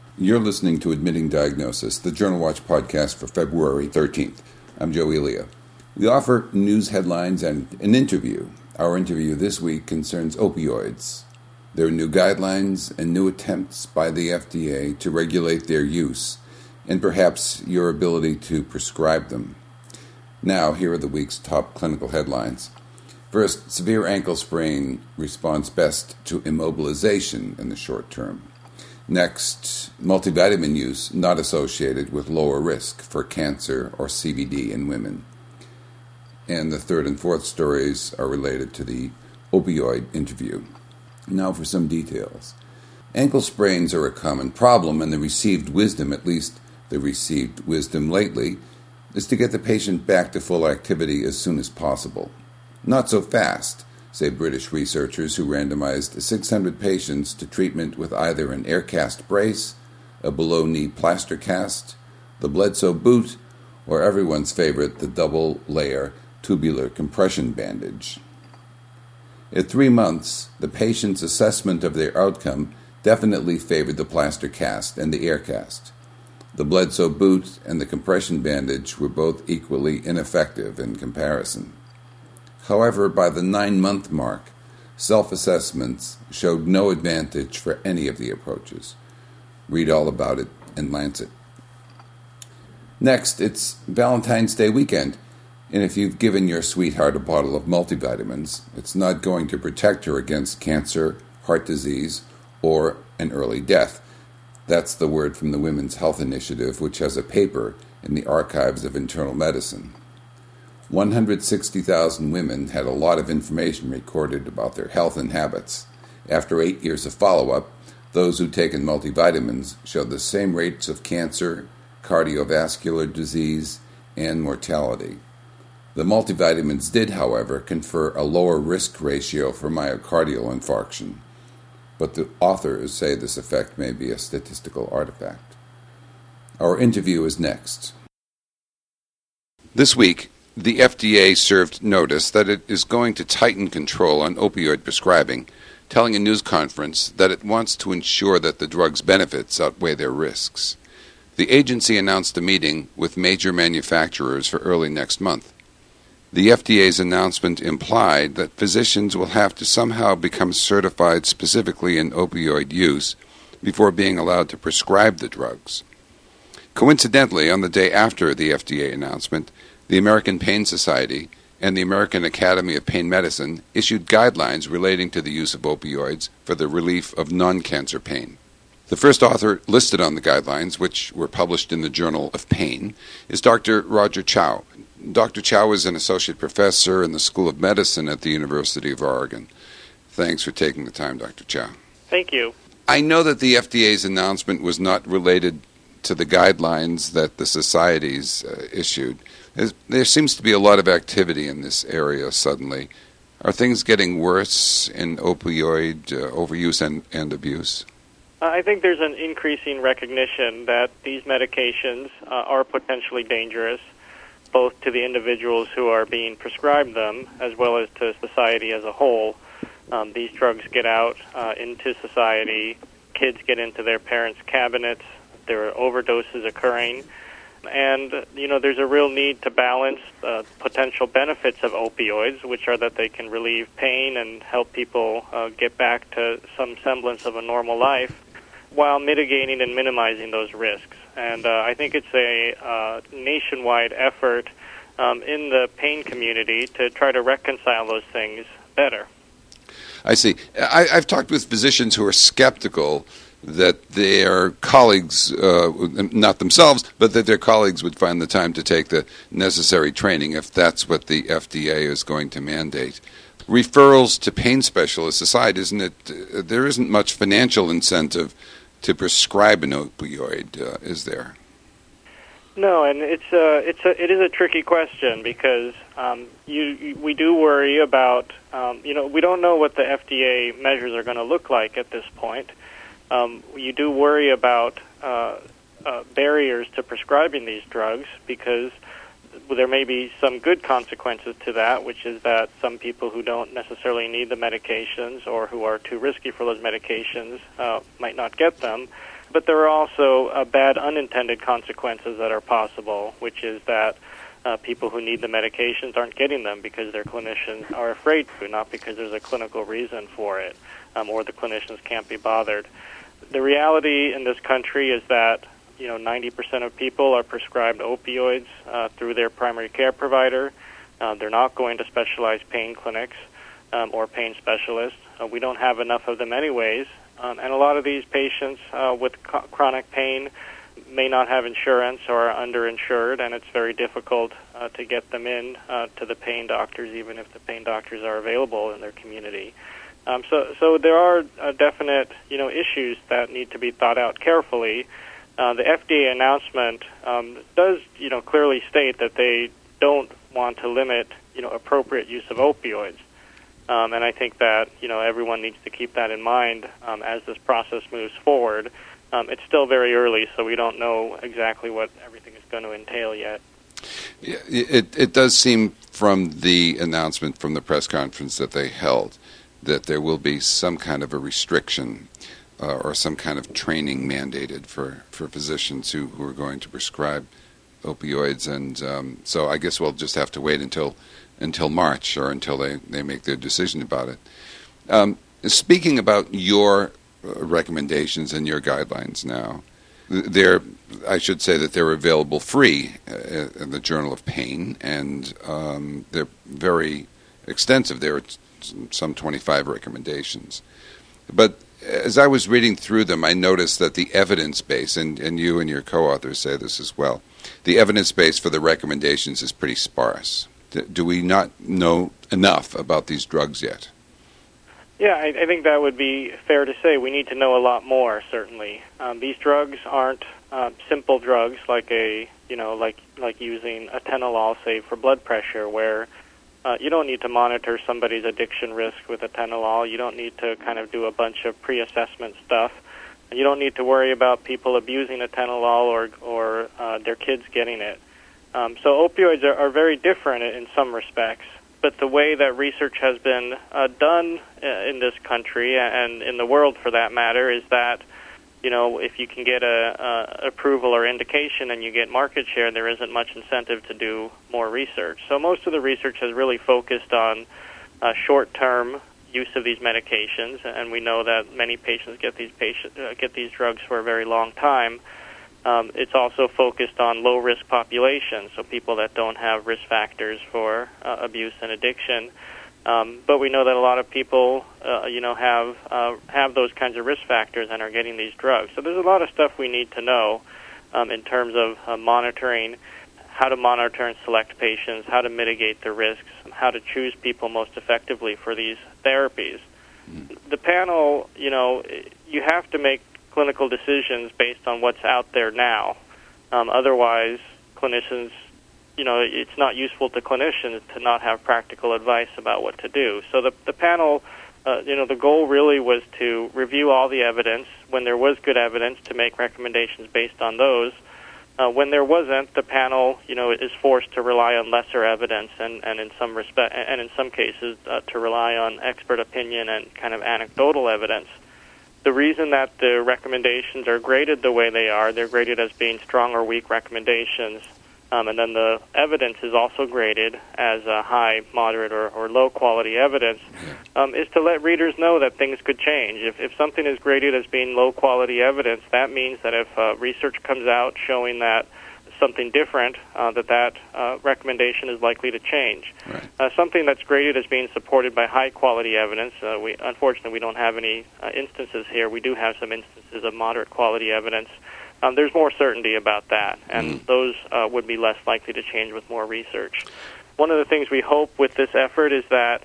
You're listening to Admitting Diagnosis, the Journal Watch podcast for February 13th. I'm Joe Elia. We offer news headlines and an interview. Our interview this week concerns opioids. There are new guidelines and new attempts by the FDA to regulate their use, and perhaps your ability to prescribe them. Now, here are the week's top clinical headlines. First, severe ankle sprain responds best to immobilization in the short term. Next, multivitamin use not associated with lower risk for cancer or CVD in women. And the third and fourth stories are related to the opioid interview. Now for some details. Ankle sprains are a common problem, and the received wisdom, at least the received wisdom lately, is to get the patient back to full activity as soon as possible. Not so fast, say British researchers who randomized 600 patients to treatment with either an air cast brace, a below-knee plaster cast, the Bledsoe boot, or everyone's favorite, the double-layer tubular compression bandage. At 3 months, the patient's assessment of their outcome definitely favored the plaster cast and the air cast. The Bledsoe boot and the compression bandage were both equally ineffective in comparison. However, by the 9-month mark, self-assessments showed no advantage for any of the approaches. Read all about it in Lancet. Next, it's Valentine's Day weekend, and if you've given your sweetheart a bottle of multivitamins, it's not going to protect her against cancer, heart disease, or an early death. That's the word from the Women's Health Initiative, which has a paper in the Archives of Internal Medicine. 160,000 women had a lot of information recorded about their health and habits. After 8 years of follow-up, those who'd taken multivitamins showed the same rates of cancer, cardiovascular disease, and mortality. The multivitamins did, however, confer a lower risk ratio for myocardial infarction, but the authors say this effect may be a statistical artifact. Our interview is next. This week, the FDA served notice that it is going to tighten control on opioid prescribing, telling a news conference that it wants to ensure that the drug's benefits outweigh their risks. The agency announced a meeting with major manufacturers for early next month. The FDA's announcement implied that physicians will have to somehow become certified specifically in opioid use before being allowed to prescribe the drugs. Coincidentally, on the day after the FDA announcement, the American Pain Society and the American Academy of Pain Medicine issued guidelines relating to the use of opioids for the relief of non-cancer pain. The first author listed on the guidelines, which were published in the Journal of Pain, is Dr. Roger Chow. Dr. Chow is an associate professor in the School of Medicine at the University of Oregon. Thanks for taking the time, Dr. Chow. Thank you. I know that the FDA's announcement was not related to the guidelines that the societies issued. There seems to be a lot of activity in this area suddenly. Are things getting worse in opioid overuse and abuse? I think there's an increasing recognition that these medications are potentially dangerous, both to the individuals who are being prescribed them as well as to society as a whole. These drugs get out into society. Kids get into their parents' cabinets. There are overdoses occurring. And, there's a real need to balance potential benefits of opioids, which are that they can relieve pain and help people get back to some semblance of a normal life, while mitigating and minimizing those risks. And I think it's a nationwide effort in the pain community to try to reconcile those things better. I see. I've talked with physicians who are skeptical that their colleagues, not themselves, but that their colleagues would find the time to take the necessary training if that's what the FDA is going to mandate. Referrals to pain specialists aside, isn't it? There isn't much financial incentive to prescribe an opioid, is there? No, and it is a tricky question because we do worry about we don't know what the FDA measures are going to look like at this point. You do worry about barriers to prescribing these drugs because there may be some good consequences to that, which is that some people who don't necessarily need the medications or who are too risky for those medications might not get them. but there are also bad unintended consequences that are possible, which is that people who need the medications aren't getting them because their clinicians are afraid to, not because there's a clinical reason for it, or the clinicians can't be bothered. The reality in this country is that 90% of people are prescribed opioids through their primary care provider. They're not going to specialized pain clinics or pain specialists. We don't have enough of them anyways, and a lot of these patients with chronic pain may not have insurance or are underinsured, and it's very difficult to get them in to the pain doctors, even if the pain doctors are available in their community. So there are definite issues that need to be thought out carefully. The FDA announcement does clearly state that they don't want to limit appropriate use of opioids, and I think that everyone needs to keep that in mind as this process moves forward. It's still very early, so we don't know exactly what everything is going to entail yet. Yeah, it does seem from the announcement from the press conference that they held that there will be some kind of a restriction or some kind of training mandated for physicians who are going to prescribe opioids. And so I guess we'll just have to wait until March or until they make their decision about it. Speaking about your recommendations and your guidelines now, I should say that they're available free in the Journal of Pain, and they're very extensive. There are some 25 recommendations. But as I was reading through them, I noticed that the evidence base, and you and your co-authors say this as well, the evidence base for the recommendations is pretty sparse. Do we not know enough about these drugs yet? Yeah, I think that would be fair to say. We need to know a lot more, certainly. These drugs aren't simple drugs like like using atenolol, say, for blood pressure, where you don't need to monitor somebody's addiction risk with atenolol. You don't need to kind of do a bunch of pre-assessment stuff. You don't need to worry about people abusing atenolol or their kids getting it. So opioids are very different in some respects. But the way that research has been done in this country and in the world, for that matter, is that if you can get a approval or indication and you get market share, there isn't much incentive to do more research. So most of the research has really focused on short-term use of these medications, and we know that many patients get these drugs for a very long time. It's also focused on low-risk populations, so people that don't have risk factors for abuse and addiction. But we know that a lot of people, have those kinds of risk factors and are getting these drugs. So there's a lot of stuff we need to know in terms of monitoring, how to monitor and select patients, how to mitigate the risks, how to choose people most effectively for these therapies. The panel, you have to make clinical decisions based on what's out there now. Otherwise, clinicians, it's not useful to clinicians to not have practical advice about what to do. So the panel, the goal really was to review all the evidence. When there was good evidence, to make recommendations based on those. When there wasn't, the panel, is forced to rely on lesser evidence and in some cases to rely on expert opinion and kind of anecdotal evidence. The reason that the recommendations are graded the way they are, they're graded as being strong or weak recommendations, and then the evidence is also graded as high, moderate, or low quality evidence, is to let readers know that things could change. If something is graded as being low quality evidence, that means that if research comes out showing that something different, that recommendation is likely to change. Right. Something that's graded as being supported by high-quality evidence, unfortunately we don't have any instances here. We do have some instances of moderate-quality evidence. There's more certainty about that, and those would be less likely to change with more research. One of the things we hope with this effort is that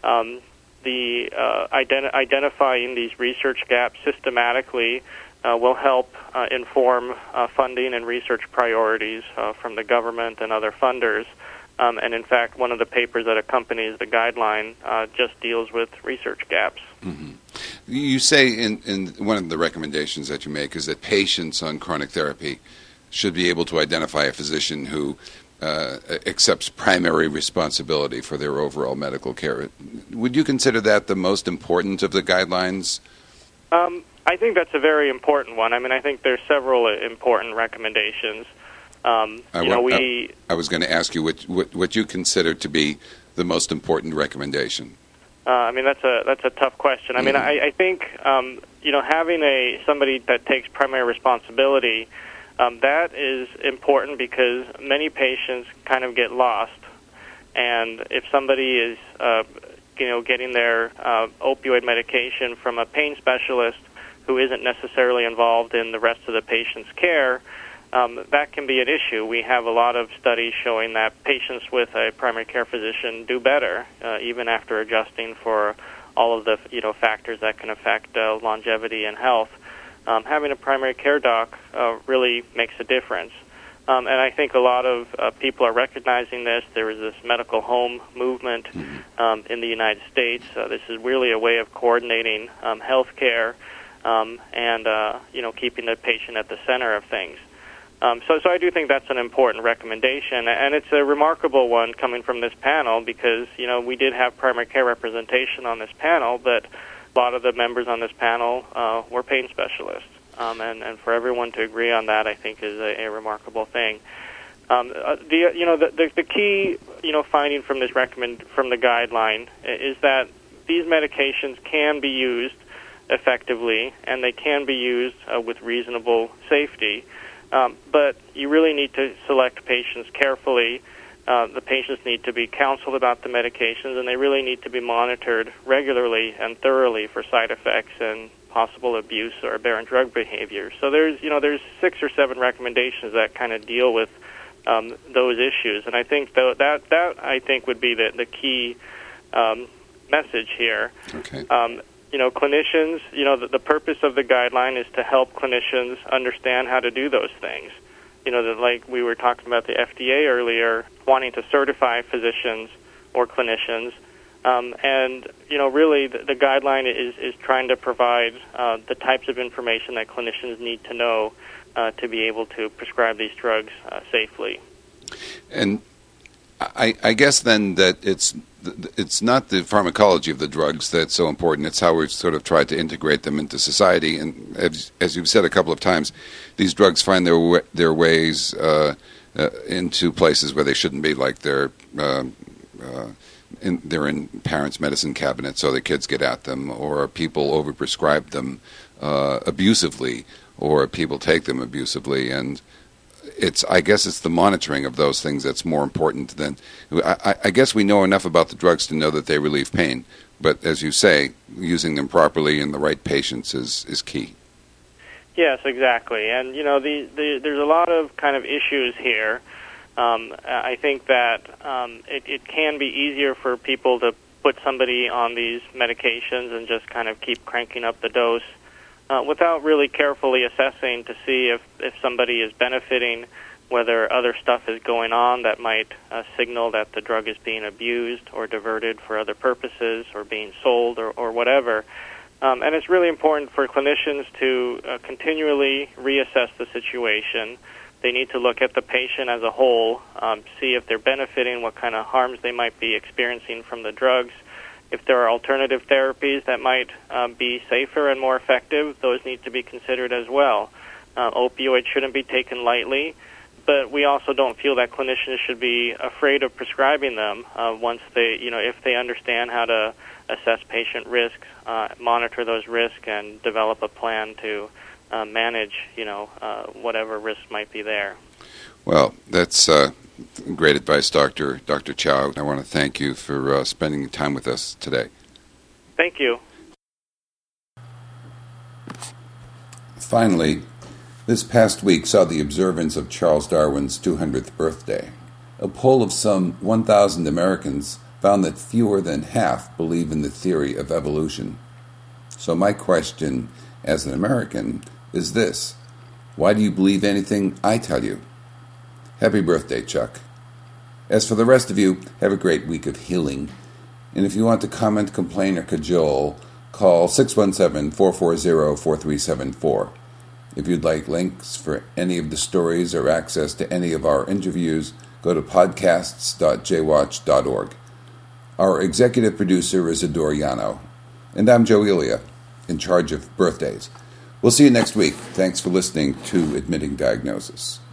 identifying these research gaps systematically will help inform funding and research priorities from the government and other funders. And in fact, one of the papers that accompanies the guideline just deals with research gaps. Mm-hmm. You say in one of the recommendations that you make is that patients on chronic therapy should be able to identify a physician who accepts primary responsibility for their overall medical care. Would you consider that the most important of the guidelines? I think that's a very important one. I mean, I think there's several important recommendations. I was going to ask you what you consider to be the most important recommendation. I mean, that's a tough question. I mean, I think having somebody that takes primary responsibility, that is important because many patients kind of get lost, and if somebody is getting their opioid medication from a pain specialist who isn't necessarily involved in the rest of the patient's care, that can be an issue. We have a lot of studies showing that patients with a primary care physician do better, even after adjusting for all of the factors that can affect longevity and health. Having a primary care doc really makes a difference. And I think a lot of people are recognizing this. There is this medical home movement in the United States. This is really a way of coordinating health care and keeping the patient at the center of things. So I do think that's an important recommendation, and it's a remarkable one coming from this panel because, we did have primary care representation on this panel, but a lot of the members on this panel were pain specialists. And for everyone to agree on that, I think, is a remarkable thing. The key, finding from this from the guideline is that these medications can be used effectively, and they can be used with reasonable safety. But you really need to select patients carefully. The patients need to be counseled about the medications, and they really need to be monitored regularly and thoroughly for side effects and possible abuse or aberrant drug behavior. So there's 6 or 7 recommendations that kind of deal with those issues, and I think that I think would be the key message here. Okay. Clinicians, the purpose of the guideline is to help clinicians understand how to do those things. Like we were talking about the FDA earlier, wanting to certify physicians or clinicians. Really the guideline is trying to provide the types of information that clinicians need to know to be able to prescribe these drugs safely. And I guess then that it's not the pharmacology of the drugs that's so important. It's how we've sort of tried to integrate them into society. And as you've said a couple of times, these drugs find their ways into places where they shouldn't be, like they're in parents' medicine cabinets, so the kids get at them, or people overprescribe them abusively, or people take them abusively, and I guess it's the monitoring of those things that's more important than... I guess we know enough about the drugs to know that they relieve pain, but as you say, using them properly in the right patients is key. Yes, exactly. And, there's a lot of kind of issues here. I think that it can be easier for people to put somebody on these medications and just kind of keep cranking up the dose without really carefully assessing to see if somebody is benefiting, whether other stuff is going on that might signal that the drug is being abused or diverted for other purposes or being sold or whatever. And it's really important for clinicians to continually reassess the situation. They need to look at the patient as a whole, see if they're benefiting, what kind of harms they might be experiencing from the drugs. If there are alternative therapies that might be safer and more effective, those need to be considered as well. Opioids shouldn't be taken lightly, but we also don't feel that clinicians should be afraid of prescribing them once they, if they understand how to assess patient risks, monitor those risks, and develop a plan to manage, whatever risks might be there. Well, that's great advice, Dr. Chow. I want to thank you for spending time with us today. Thank you. Finally, this past week saw the observance of Charles Darwin's 200th birthday. A poll of some 1,000 Americans found that fewer than half believe in the theory of evolution. So my question as an American is this: why do you believe anything I tell you? Happy birthday, Chuck. As for the rest of you, have a great week of healing. And if you want to comment, complain, or cajole, call 617-440-4374. If you'd like links for any of the stories or access to any of our interviews, go to podcasts.jwatch.org. Our executive producer is Adore Yano, and I'm Joe Elia, in charge of birthdays. We'll see you next week. Thanks for listening to Admitting Diagnosis.